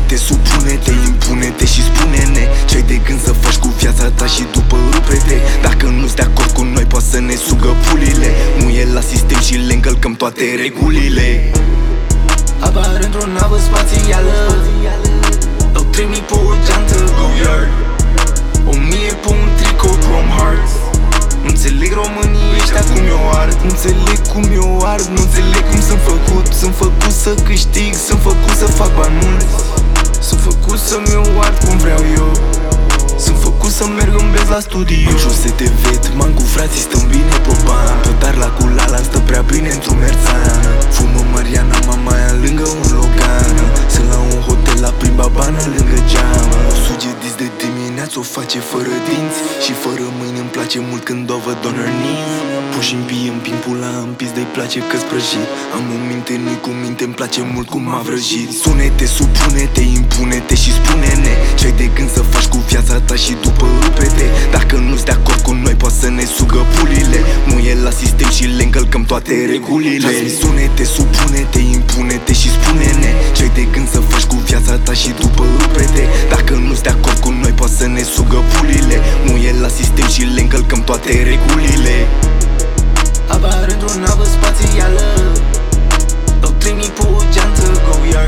Supune-te, supune-te, impune-te și spune-ne ce-ai de gând să faci cu viața ta și după rupe-te. Dacă nu-ți de acord cu noi, poate să ne sugă pulile. Muie la sistem și le încălcăm toate regulile. Apar într-o navă spațială, dau 3000 pe o geantă, go yard, 1000 pe un tricou Chrome Hearts. Nu înțeleg românii ăștia cum eu ard, nu înțeleg cum eu ard, nu înțeleg cum sunt făcut. Sunt făcut să câștig, sunt făcut să fac bani mulți, sunt făcut să-mi eu ard cum vreau eu, sunt făcut să merg în bez la studio. În jos te ved, m-am cu frații, stăm bine pe bani. Pătar la culala stă prea bine într-un merțan. Fumă Mariana, mama aia lângă un Logan. Sunt la un hotel la Plimba Bană lângă geamă. Suge dis de dimineață, o face fără dinți și fără mâini, îmi place mult când o văd on her knees. Puși în pie, îmi pula în pis, de-i place că-s prăjit. Am o minte, nu-i cu minte, îmi place mult cum m-a vrăjit. Sune-te, supune-te, impune-te și spune-ne ce-ai de gând să faci cu viața ta și după rupe-te. Dacă nu-ți de acord cu noi, poate să ne sugă pulile. Muie la sistem și le încălcăm toate regulile. Sune-te, supune-te, impune-te și spune-ne ce-ai de gând să faci cu viața ta și după rupe-te. Dacă nu-ți de acord cu noi, poate să ne sugă pulile. Muie la sistem și le încălcăm toate regulile. Apar într-o navă spațială, dau 3000 pe o geantă, go yard,